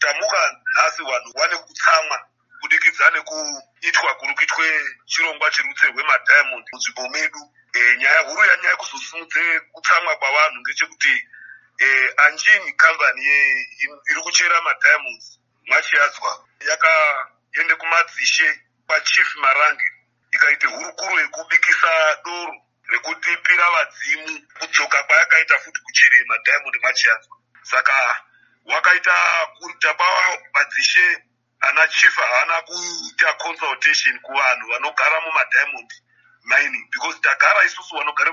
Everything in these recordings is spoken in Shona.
tamuka nhasi vanhu vane kutsamwa kubudikidza nekuitwa kuri kuitwe chirongwa cherutse rwemadiamond munzvimbo medu. Nyaya huru yanyaya kuzosimudze kutsamwa kwavanhu ngechekuti Anjin kambani iri kuchera madiamonds mwachiadzwa yakaende kumadzishe kwachief Marange ikaite hurukuro yekubikisa doro rekutipira vadzimu kudzoka kwayakaita futi kuchere madiamond mwachiadzwa. Saka wakaita kuita madzishe ana chief haana kuita consultation kuvanhu vanogara mumadiamond mining because tagara isusu vanogara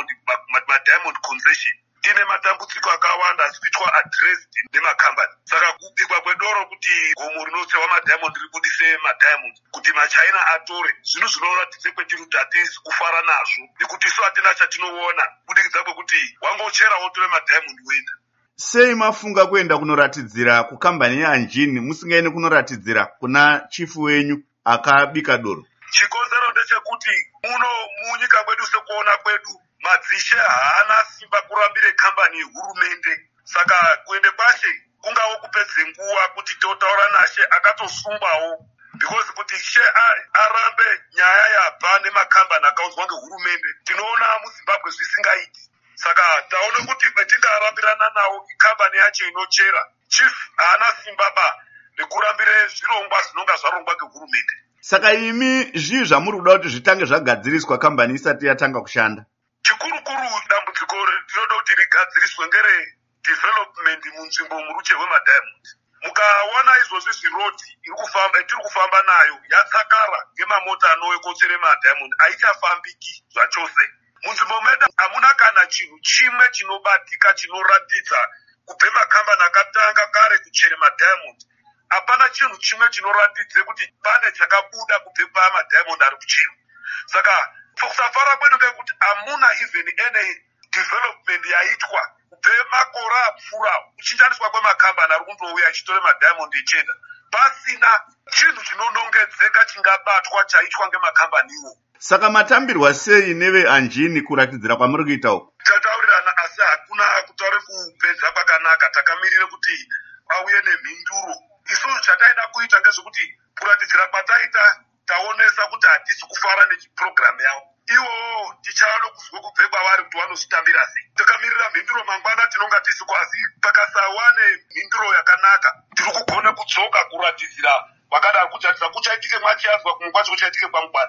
madiamond concession tine matambudziko akawanda asi kuitwa addressed nemakambani. Saka kubikwa kwedoro kuti gomo rinotsewa madiamond ribudise madiamond kuti machina atore zvinhu zvinoratidze kwetiri kuti hatisi kufara nazvo nekuti isu hatina chatinoona kubudikidza kwekuti wangochera wotore madiamond woenda. Sei mafunga kuenda kunoratidzira kukambani yeAnjin musingaende kunoratidzira kuna chifu wenyu akabika doro? Chikonzero ndechekuti muno munyika mwedu sekuona kwedu madzishe haana simba kurambire kambani yehurumende. Saka kuende kwashe kungawo kupedze nguva kuti totaura nashe akatosungwawo because kuti she arambe nyaya yabva nemakambani akaunzwa ngehurumende tinoona muZimbabwe zvisingaiti. Saka taona kuti patingarambirana nawo ikambani yacho inochera chief haana simba nekurambire zvirongwa zvinonga zvarongwa ngehurumende. Saka imi zvii zvamuri kuda kuti zvitange zvagadziriswa kambani isati yatanga kushanda? Chikurukuru dambudziko rinoda kuti rigadziriswe ngere development munzvimbo muruche rwemadiamond. Mukaona izvozvi zvirodi tiri kufamba nayo yatsakara ngemamota anouya kochera madiamond haichafambiki zvachose. Munzvimbo medu hamuna kana chinhu chimwe chinobatika chinoratidza kubve makambani akatanga kare kuchere madiamond. Hapana chinhu chimwe chinoratidze kuti pane chakabuda kubve pamadiamond ari kucherwa. Saka kusafara kwedu ngekuti hamuna even any development yaitwa kubve makore apfuura kuchinjaniswa kwemakambani ari kundouya achitore madiamond echenda pasina chinhu chinonongedzeka chingabatwa chaitwa ngemakambaniwo. Saka matambirwa sei neveAnjin kuratidzira kwamuri kuita uku? Tataurirana asi hakuna kutaura kupedza kwakanaka. Takamirire kuti auye nemhinduro. Isusu chataida kuita ngezvekuti kuratidzira kwataita taonesa kuti hatisi kufara nechiprogramu yavo. Ivo tichaona kuzwe kubve kwavari kuti vanozvitambira sei. Takamirira mhinduro mangwana tinonga tisi kwasi pakasawa nemhinduro yakanaka tiri kugona kudzoka kuratidzira wakadaro kuchaitike mwachiadzwa kumwe kwacho kuchaitike kwangwana.